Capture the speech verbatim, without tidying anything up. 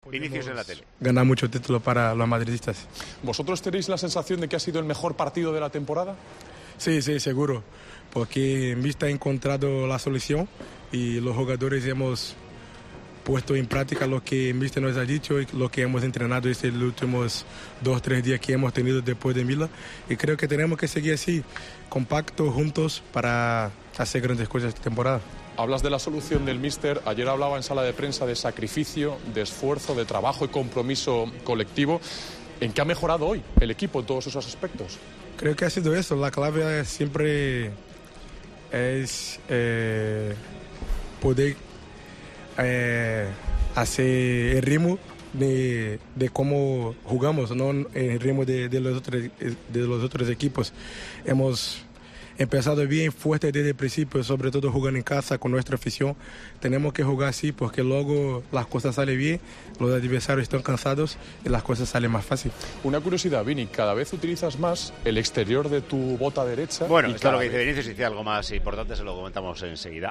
Vinicius en la tele. Ganar mucho título para los madridistas. ¿Vosotros tenéis la sensación de que ha sido el mejor partido de la temporada? Sí, sí, seguro, porque Mista ha encontrado la solución y los jugadores hemos puesto en práctica lo que Mister nos ha dicho y lo que hemos entrenado estos últimos dos, tres días que hemos tenido después de Milán. Y creo que tenemos que seguir así, compactos, juntos, para hacer grandes cosas esta temporada. Hablas de la solución del míster. Ayer hablaba en sala de prensa de sacrificio, de esfuerzo, de trabajo y compromiso colectivo. ¿En qué ha mejorado hoy el equipo en todos esos aspectos? Creo que ha sido eso. La clave siempre es eh, poder eh, hacer el ritmo de, de cómo jugamos, no el ritmo de, de, los otros, de los otros equipos. Hemos empezado bien fuerte desde el principio, sobre todo jugando en casa con nuestra afición. Tenemos que jugar así porque luego las cosas salen bien, los adversarios están cansados y las cosas salen más fácil. Una curiosidad, Vini, cada vez utilizas más el exterior de tu bota derecha. Bueno, y esto es lo que vez... dice Vinicius, y dice algo más importante, se lo comentamos enseguida.